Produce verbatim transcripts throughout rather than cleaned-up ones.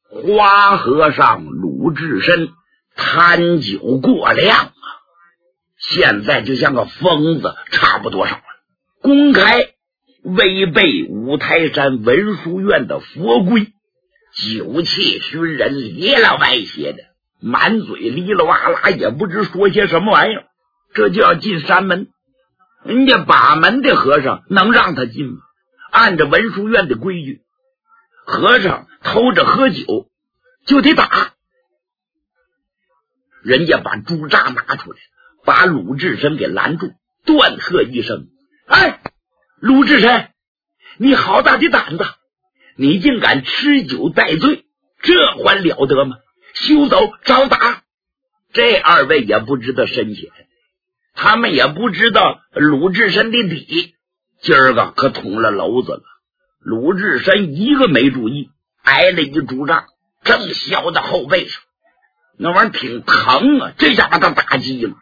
花和尚鲁智深贪酒过量啊，现在就像个疯子差不多少了，公开违背五台山文殊院的佛规，酒气熏人，里了歪斜的，满嘴哩啦哇啦，也不知说些什么玩意儿。这就要进山门，人家把门的和尚能让他进吗？按着文殊院的规矩，和尚偷着喝酒就得打。人家把竹杖拿出来，把鲁智深给拦住，断喝一声：哎，鲁智深，你好大的胆子，你竟敢吃酒带醉，这还了得吗？休走，找打！这二位也不知道深浅，他们也不知道鲁智深的底，今儿个可捅了娄子了。鲁智深一个没注意，挨了一竹杖，正削到后背上，那玩意儿挺疼啊，这下把他打击了。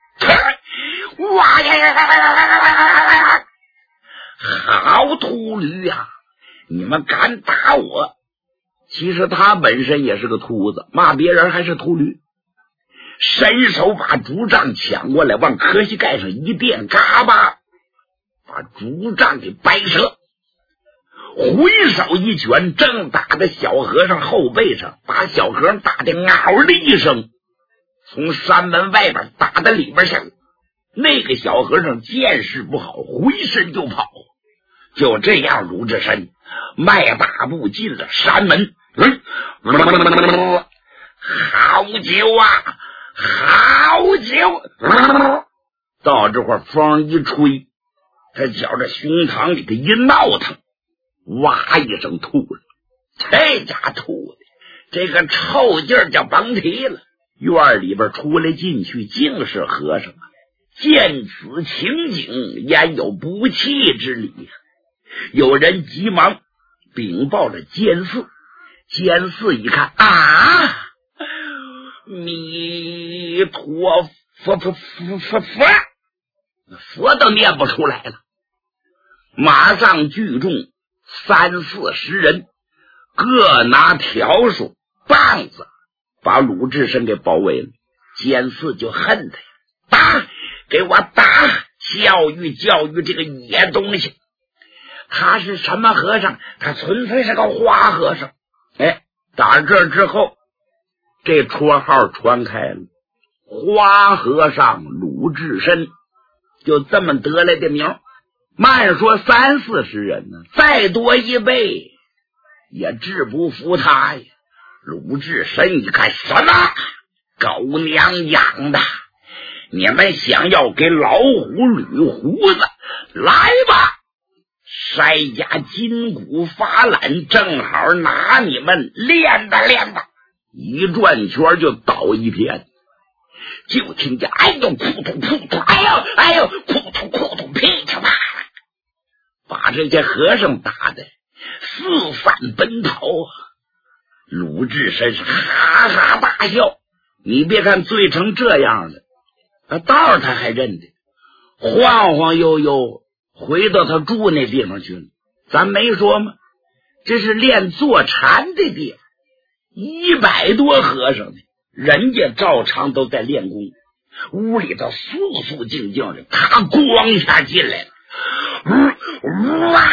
哇呀呀呀呀呀！好秃驴呀、啊！你们敢打我！其实他本身也是个秃子，骂别人还是秃驴。伸手把竹杖抢过来，往磕膝盖上一垫，嘎巴把竹杖给掰折，回手一拳正打在小和尚后背上，把小和尚打的嗷的一声，从山门外边打到里边去了。那个小和尚见势不好，回身就跑。就这样，鲁智深迈大步进了山门。嗯，好酒啊，好酒！到这会儿风一吹，他觉着胸膛里头一闹腾，哇一声吐了。这家吐的这个臭劲儿就甭提了。院里边出来进去尽是和尚啊，见此情景，焉有不气之理啊？有人急忙禀报了监寺，监寺一看啊，弥陀佛佛佛佛佛，佛都念不出来了。马上聚众三四十人，各拿笤帚棒子，把鲁智深给包围了。监寺就恨他呀，打，给我打，教育教育这个野东西。他是什么和尚？他纯粹是个花和尚。哎，打这之后，这绰号传开了，花和尚鲁智深，就这么得来的名。慢说三四十人呢，再多一倍也治不服他呀。鲁智深一看，什么狗娘养的，你们想要给老虎捋胡子，来吧，筛家筋骨发懒，正好拿你们练吧练吧。一转圈就倒一片，就听见哎呦扑通扑通，哎呦哎呦扑通扑通，噼里啪啦，把这些和尚打的四散奔逃啊。鲁智深是哈哈大笑，你别看醉成这样了，啊，道他还认得，晃晃悠悠回到他住那地方去了。咱没说吗？这是练坐禅的地方，一百多和尚呢，人家照常都在练功，屋里头肃肃静静的，他咣下进来了，呜哇，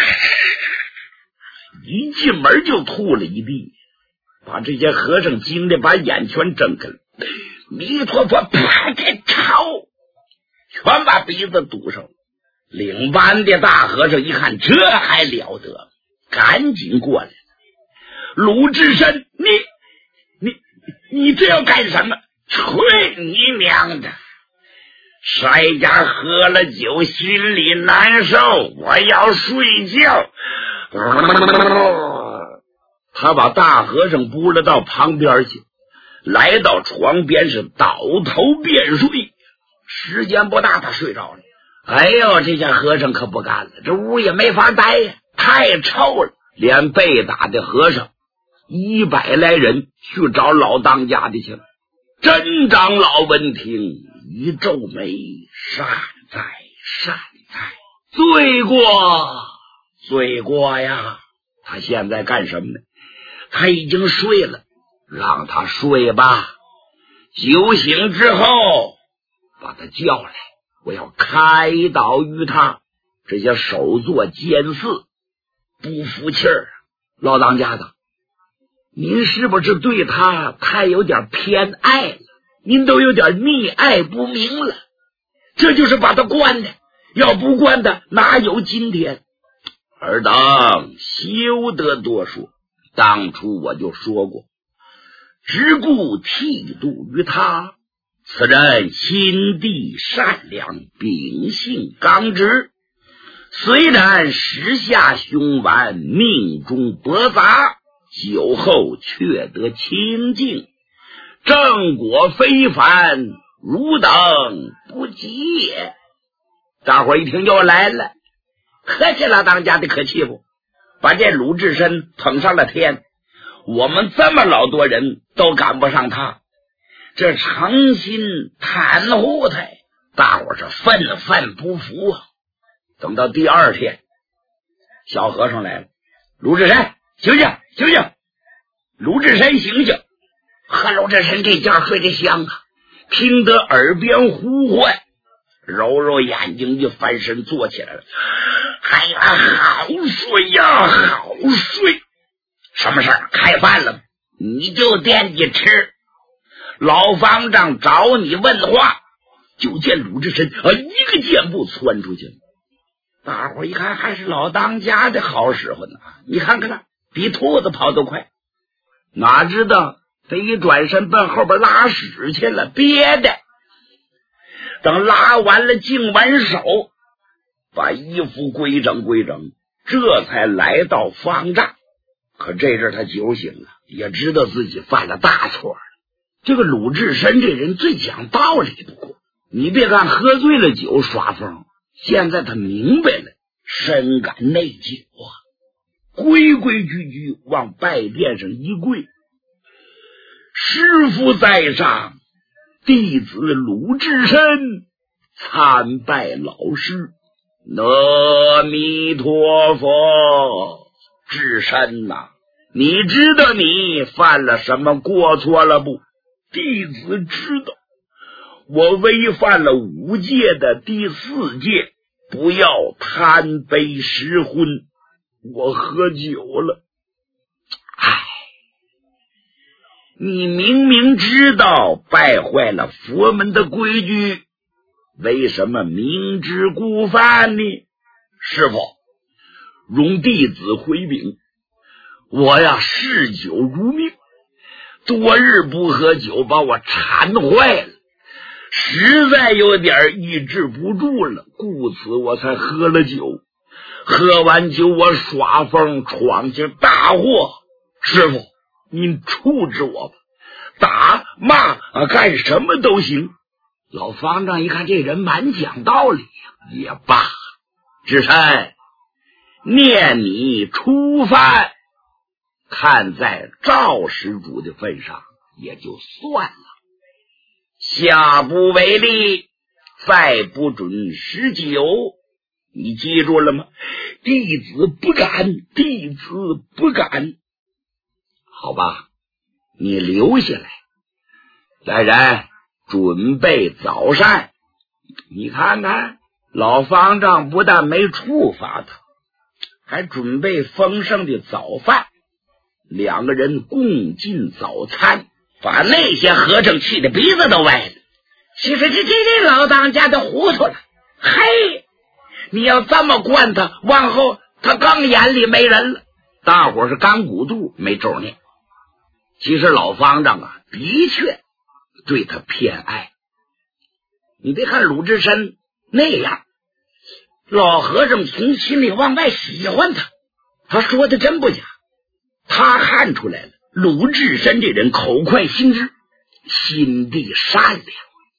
一进门就吐了一地，把这些和尚惊得把眼全睁开了。弥陀佛，啪开吵，全把鼻子堵上了。领班的大和尚一看，这还了得，赶紧过来。鲁智深，你你你这要干什么？去你娘的！筛家喝了酒，心里难受，我要睡觉。他把大和尚拨了到旁边去，来到床边是倒头便睡。时间不大，他睡着了。哎呦，这些和尚可不干了，这屋也没法待呀，太臭了。连被打的和尚一百来人去找老当家的去了。真长老闻听，一皱眉，善哉善哉，罪过罪过呀！他现在干什么呢？ 他已经睡了，让他睡吧。酒醒之后把他叫来，我要开导于他。这些手作奸俪不服气儿。老当家的，您是不是对他太有点偏爱了？您都有点溺爱不明了，这就是把他关的，要不关的哪有今天？尔等休得多说，当初我就说过，只顾剃度于他，此人心地善良，秉性刚直，虽然时下凶顽，命中驳杂，酒后却得清净，正果非凡，汝等不及也。大伙一听又来了，可气了，当家的可气不？把这鲁智深捧上了天，我们这么老多人都赶不上他，这诚心袒护他，大伙是愤愤不服啊。等到第二天，小和尚来了，鲁智深醒醒醒醒！鲁智深醒醒！和鲁智深这觉睡得香啊，听得耳边呼唤，揉揉眼睛就翻身坐起来了。哎呀，好睡呀，好睡！什么事儿？开饭了？你就惦记吃。老方丈找你问话，就见鲁智深啊，一个箭步窜出去了。大伙一看，还是老当家的好使唤呢。你看看他，比兔子跑得快。哪知道他一转身奔后边拉屎去了，憋的。等拉完了，净完手，把衣服归整归整，这才来到方丈。可这阵他酒醒了，也知道自己犯了大错了。这个鲁智深这人最讲道理不过，你别看喝醉了酒耍疯，现在他明白了，深感内疚啊，规规矩矩往拜殿上一跪，师父在上，弟子鲁智深参拜老师。阿弥陀佛。智深呐、啊，你知道你犯了什么过错了不？弟子知道，我违反了五戒的第四戒，不要贪杯食荤，我喝酒了。唉，你明明知道败坏了佛门的规矩，为什么明知故犯呢？师父，容弟子回禀，我呀嗜酒如命，多日不喝酒，把我馋坏了，实在有点抑制不住了，故此我才喝了酒。喝完酒我耍疯，闯进大祸。师父，您处置我吧，打骂啊干什么都行。老方丈一看这人蛮讲道理呀，也罢，智深，念你初犯，看在赵施主的份上也就算了，下不为例，再不准十九，你记住了吗？弟子不敢，弟子不敢。好吧，你留下来，来人，准备早膳。你看看，老方丈不但没处罚他，还准备丰盛的早饭，两个人共进早餐，把那些和尚气得鼻子都歪了。其实这这这老当家的糊涂了，嘿，你要这么惯他，往后他更眼里没人了。大伙是干骨肚没咒念。其实老方丈啊，的确对他偏爱。你别看鲁智深那样，老和尚从心里往外喜欢他，他说的真不假。他看出来了，鲁智深这人口快心直，心地善良。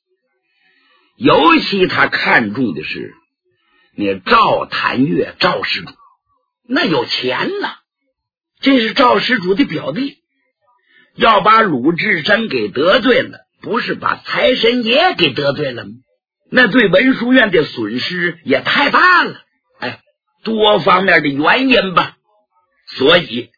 尤其他看重的是你赵谭岳赵施主，那有钱呐，这是赵施主的表弟，要把鲁智深给得罪了，不是把财神爷给得罪了吗？那对文殊院的损失也太大了。哎，多方面的原因吧，所以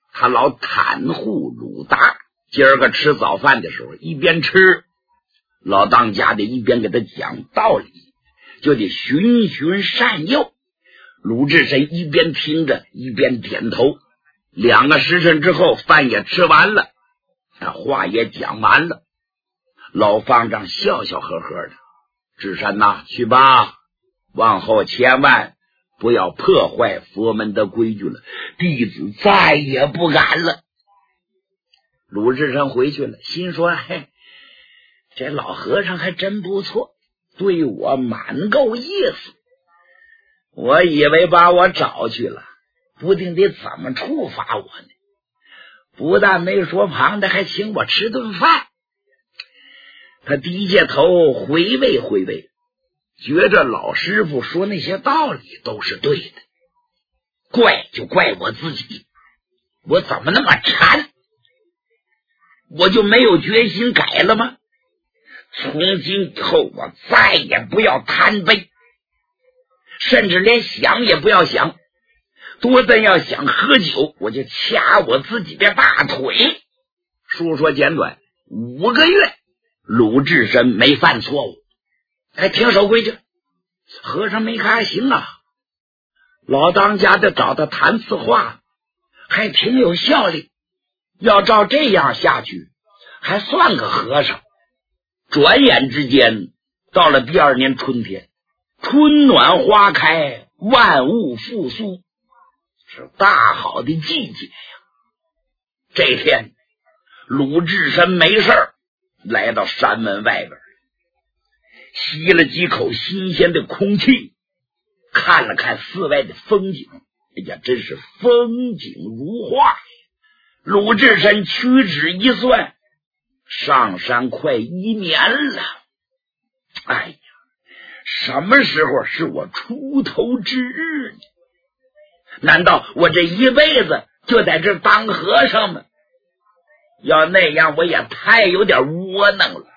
他老袒护鲁达。今儿个吃早饭的时候，一边吃，老当家的一边给他讲道理，就得循循善诱。鲁智深一边听着一边点头。两个时辰之后，饭也吃完了，他话也讲完了。老方丈笑笑呵呵的：智深呐，去吧，往后千万不要破坏佛门的规矩了，弟子再也不敢了。鲁智深回去了，心说：嘿，这老和尚还真不错，对我蛮够意思。我以为把我找去了，不定得怎么处罚我呢？不但没说旁的，还请我吃顿饭。他低下头回味回味，觉着老师傅说那些道理都是对的。怪就怪我自己，我怎么那么馋？我就没有决心改了吗？从今以后我再也不要贪杯，甚至连想也不要想。多但要想喝酒，我就掐我自己的大腿。说说简短，五个月鲁智深没犯错误，还挺守规矩。和尚没看行啊，老当家的找他谈次话还挺有效力，要照这样下去还算个和尚。转眼之间到了第二年春天，春暖花开，万物复苏，是大好的季节呀。这天鲁智深没事儿来到山门外边，吸了几口新鲜的空气，看了看四外的风景，哎呀，真是风景如画。鲁智深屈指一算，上山快一年了。哎呀，什么时候是我出头之日呢？难道我这一辈子就在这当和尚吗？要那样我也太有点窝囊了。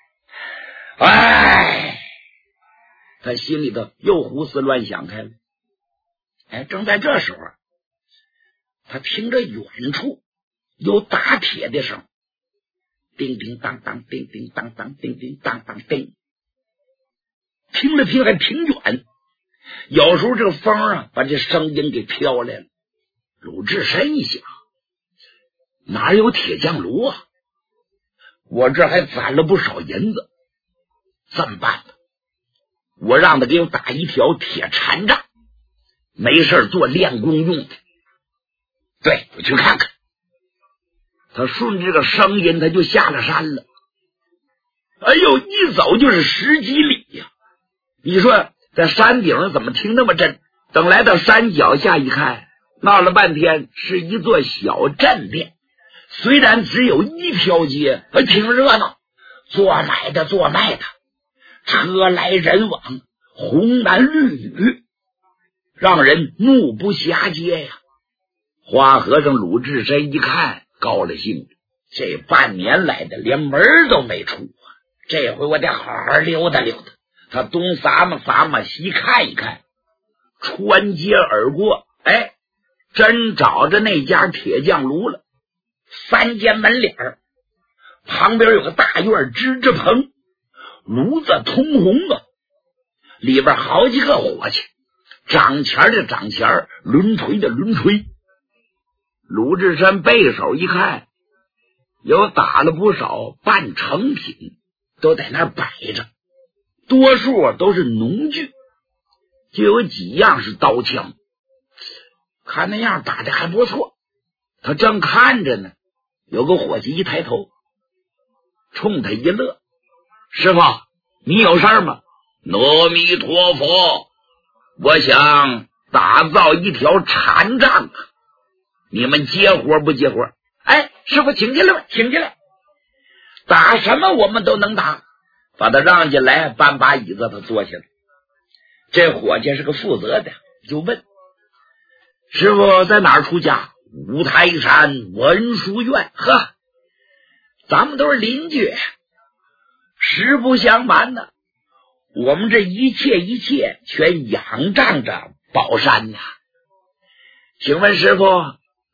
哎，他心里头又胡思乱想开了。哎，正在这时候，他听着远处有打铁的声，叮叮当当，叮叮当当，叮叮当当叮。听了听还挺远，有时候这个风啊把这声音给飘来了。鲁智深一想，哪有铁匠炉啊？我这还攒了不少银子，这么办呢？我让他给我打一条铁禅杖，没事做练功用的。对，我去看看。他顺着这个声音，他就下了山了。哎呦，一走就是十几里呀！你说在山顶上怎么听那么震？等来到山脚下一看，闹了半天是一座小镇店。虽然只有一条街，还挺热闹，做买的做卖的，车来人往，红男绿女，让人目不暇接呀。花和尚鲁智深一看高了兴，这半年来的连门都没出啊，这回我得好好溜达溜达。他东撒嘛撒嘛，西看一看，穿街而过，哎，真找着那家铁匠炉了。三间门脸儿，旁边有个大院支支棚，炉子通红啊，里边好几个伙计，掌钱的掌钱，抡锤的抡锤。鲁智深背手一看，有打了不少半成品，都在那儿摆着，多数都是农具，就有几样是刀枪，看那样打的还不错。他正看着呢，有个伙计一抬头，冲他一乐：“师傅，你有事儿吗？”“阿弥陀佛，我想打造一条禅杖，你们接活不接活？”“哎，师傅请进来吧，请进来。打什么我们都能打。”把他让进来，搬把椅子他坐下来。这伙计是个负责的，就问：“师傅在哪儿出家？”“五台山文殊院。”“呵，咱们都是邻居，实不相瞒呢，我们这一切一切全仰仗着宝山呐。请问师傅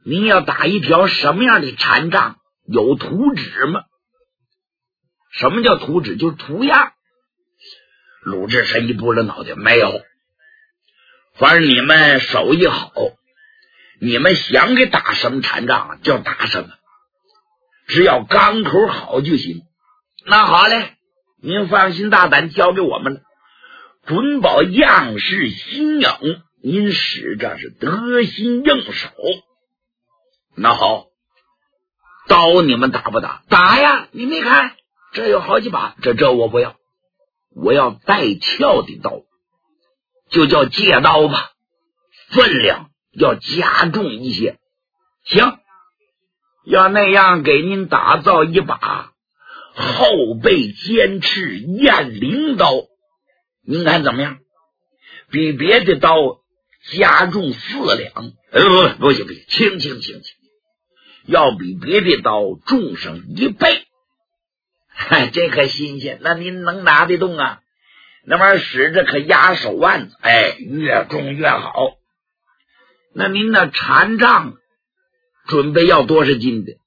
您要打一条什么样的禅杖？有图纸吗？什么叫图纸？就是图样。鲁智深一拨了脑袋，没有。反正你们手艺好，你们想给打什么禅杖啊，就打什么，只要钢口好就行。那好嘞，您放心大胆交给我们了，准保样式新颖，您使着是得心应手。那好，刀你们打不打？打呀！你没看这有好几把，这这我不要，我要带鞘的刀，就叫借刀吧，分量要加重一些。行，要那样给您打造一把后背尖刺雁翎刀，您看怎么样？比别的刀加重四两，呃，不不行不行，轻轻轻轻，要比别的刀重上一倍。嗨，这可新鲜，那您能拿得动啊？那玩意儿使着可压手腕子，哎，越重越好。那您的禅杖准备要多少斤的？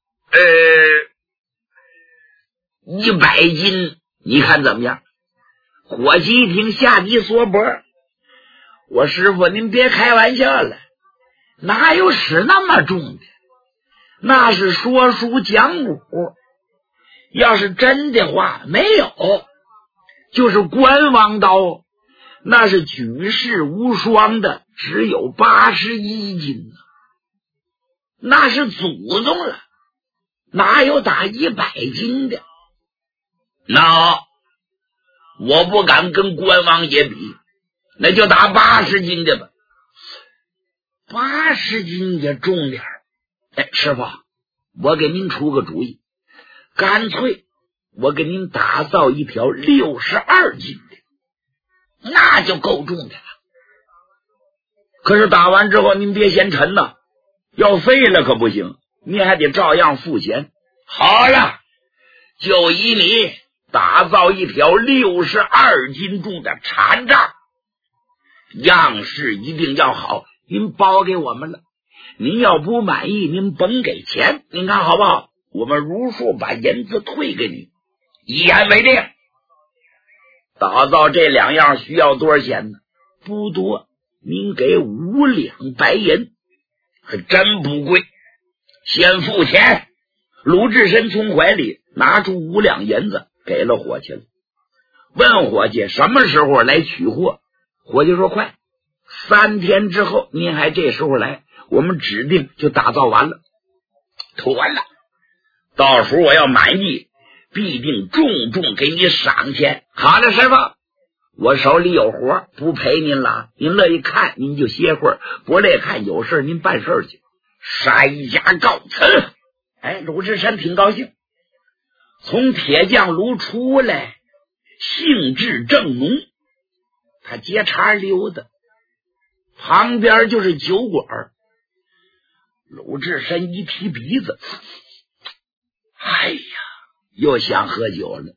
呃，一百斤，你看怎么样？伙计一听，下地缩脖。我师傅，您别开玩笑了，哪有使那么重的？那是说书讲武，要是真的话，没有，就是关王刀，那是举世无双的，只有八十一斤呢，那是祖宗了，哪有打一百斤的？那我不敢跟关王爷比，那就打八十斤的吧。八十斤也重点。哎，师傅，我给您出个主意，干脆我给您打造一条六十二斤的，那就够重的了。可是打完之后您别嫌沉呐，要废了可不行，您还得照样付钱。好了，就以你打造一条六十二斤重的禅杖，样式一定要好，您包给我们了。您要不满意，您甭给钱，您看好不好？我们如数把银子退给你。一言为定。打造这两样需要多少钱呢？不多，您给五两白银，还真不贵。先付钱。鲁智深从怀里拿出五两银子给了伙计了，问伙计什么时候来取货。伙计说快，三天之后您还这时候来，我们指定就打造完了。妥了，到时候我要满意，必定重重给你赏钱。好了，师傅，我手里有活，不陪您了，您乐意看您就歇会儿，不乐意看有事您办事去。山下告辞。哎，鲁智深挺高兴，从铁匠炉出来，兴致正浓，他接茬溜达，旁边就是酒馆。鲁智深一提鼻子，哎呀，又想喝酒了。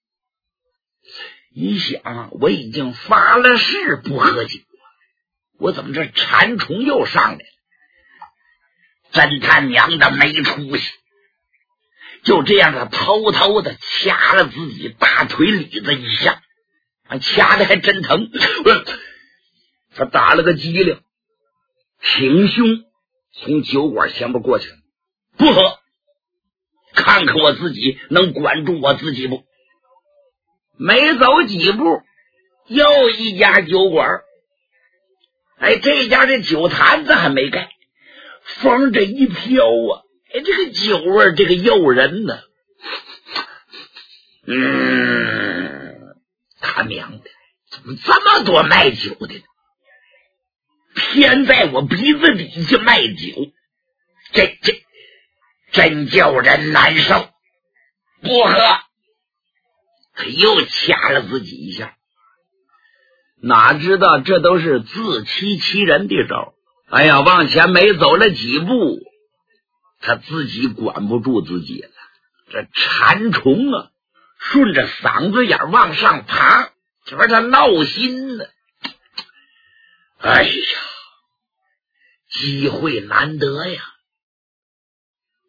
一想，我已经发了誓不喝酒，我怎么这馋虫又上来了？真他娘的没出息！就这样，他偷偷的掐了自己大腿里子一下，掐的还真疼。他打了个激灵，挺胸从酒馆前边过去了，不喝，看看我自己能管住我自己不？没走几步，又一家酒馆。哎，这家这酒坛子还没盖，风这一飘啊，哎，这个酒味这个诱人呢。嗯，他娘的，怎么这么多卖酒的呢？偏在我鼻子底下卖酒，这这真叫人难受。不喝，可又掐了自己一下。哪知道这都是自欺欺人的招。哎呀，往前没走了几步，他自己管不住自己了。这馋虫啊，顺着嗓子眼往上爬，这玩意他闹心呢。哎呀，机会难得呀！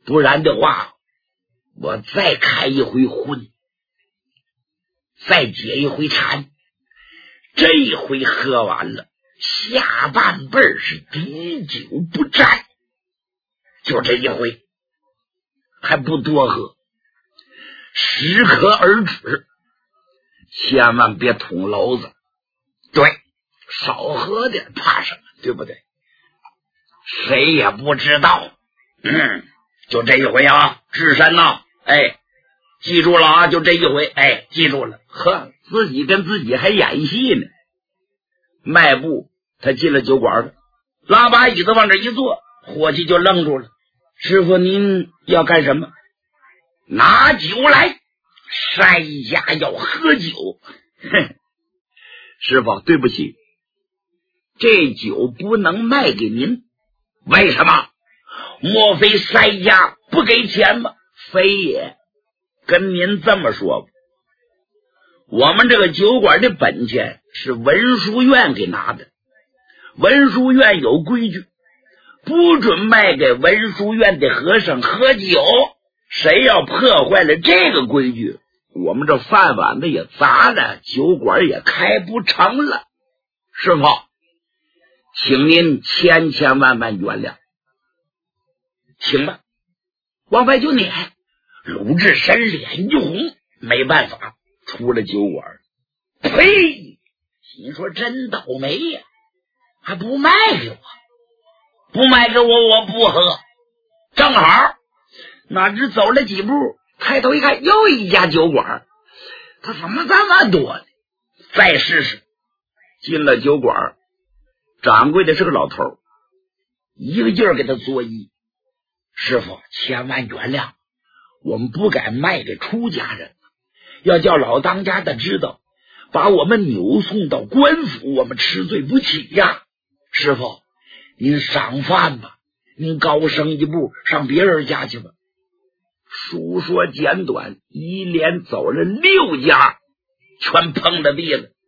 不然的话，我再开一回荤，再解一回馋，这一回喝完了，下半辈儿是滴酒不沾，就这一回，还不多喝，适可而止，千万别捅娄子。对，少喝点怕什么，对不对？谁也不知道。嗯，就这一回啊，智深呐，哎，记住了啊，就这一回，哎，记住了。呵，自己跟自己还演戏呢。迈步，他进了酒馆了，拉把椅子往这一坐，伙计就愣住了。师傅，您要干什么？拿酒来，筛家要喝酒。哼，师傅，对不起，这酒不能卖给您。为什么？莫非筛家不给钱吗？非也。跟您这么说吧，我们这个酒馆的本钱是文殊院给拿的，文殊院有规矩，不准卖给文殊院的和尚喝酒。谁要破坏了这个规矩，我们这饭碗子也砸了，酒馆也开不成了。师傅，请您千千万万原谅。请吧，往外就撵。鲁智深脸一红，没办法，出了酒馆。呸！心说真倒霉呀，还不卖给我，不卖给我我不喝。正好哪知走了几步，抬头一看，又一家酒馆，他怎么这么多呢？再试试。进了酒馆，掌柜的是个老头，一个劲儿给他作揖。师傅，千万原谅，我们不敢卖给出家人，要叫老当家的知道，把我们扭送到官府，我们吃罪不起呀。师傅，您赏饭吧，您高升一步，上别人家去吧。书说简短，一连走了六家，全碰了壁了。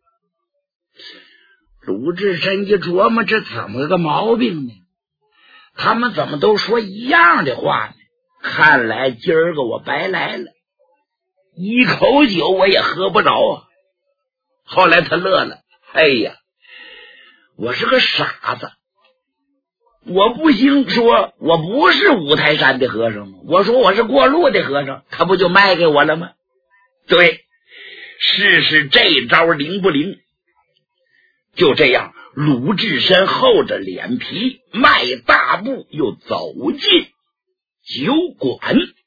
鲁智深一琢磨，这怎么个毛病呢？他们怎么都说一样的话呢？看来今儿个我白来了，一口酒我也喝不着啊。后来他乐了，哎呀，我是个傻子，我不兴说我不是五台山的和尚吗？我说我是过路的和尚，他不就卖给我了吗？对，试试这招灵不灵。就这样，鲁智深厚着脸皮迈大步又走进酒馆。